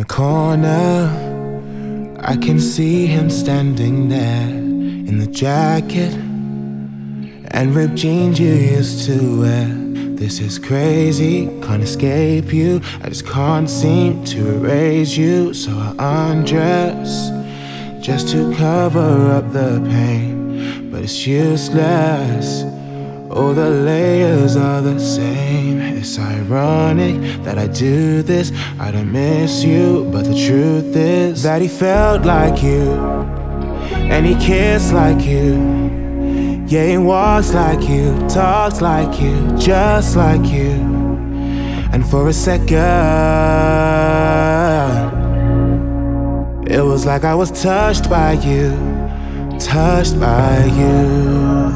the corner, I can see him standing there in the jacket and ripped jeans you used to wear. This is crazy, can't escape you. I just can't seem to erase you. So I undress just to cover up the pain, but it's useless. All the layers are the same. It's ironic that I do this. I don't miss you, but the truth is that he felt like you, and he kissed like you. Yeah, he walks like you, talks like you, just like you. And for a second, it was like I was touched by you, touched by you.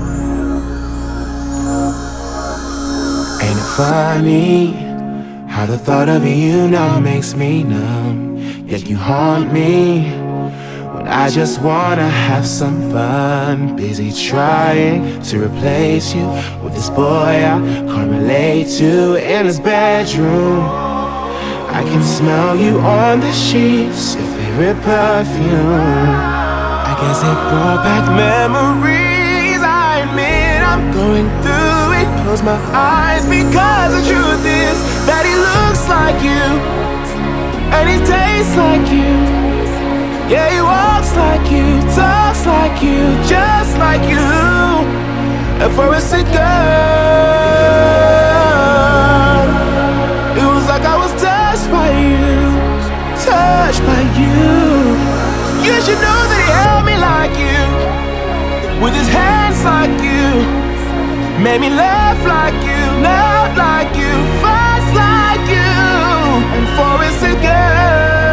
Ain't it funny how the thought of you now makes me numb? Yet you haunt me when I just wanna have some fun. Busy trying to replace you with this boy I can't relate to in his bedroom. I can smell you on the sheets, your favorite perfume. I guess it brought back memories. I admit I'm going through it. Close my eyes because the truth is that he looks like you, and he tastes like you. Yeah, he walks like you, talks like you, just like you. And for a second, it was like I was touched by you, touched by you. You should know that he held me like you, with his hands like you, made me laugh like you, fast like you. And for a second,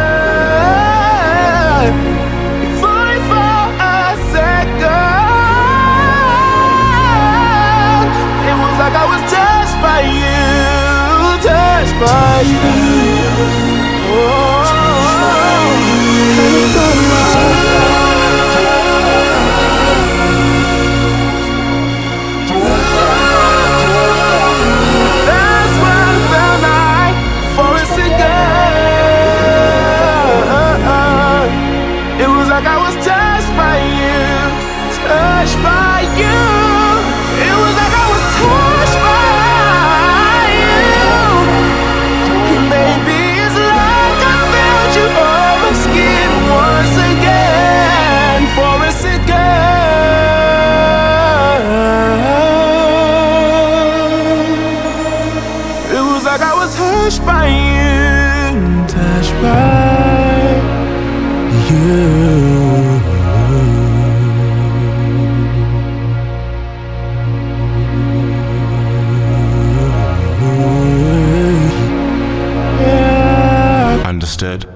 like I was touched by you, touched by you. That's when I felt like for a second, it was like I was touched by you, touched by you. It was like I was touched by you. Maybe it's like I felt you on my skin once again, for a second. It was like I was touched by you, touched by you. Understood.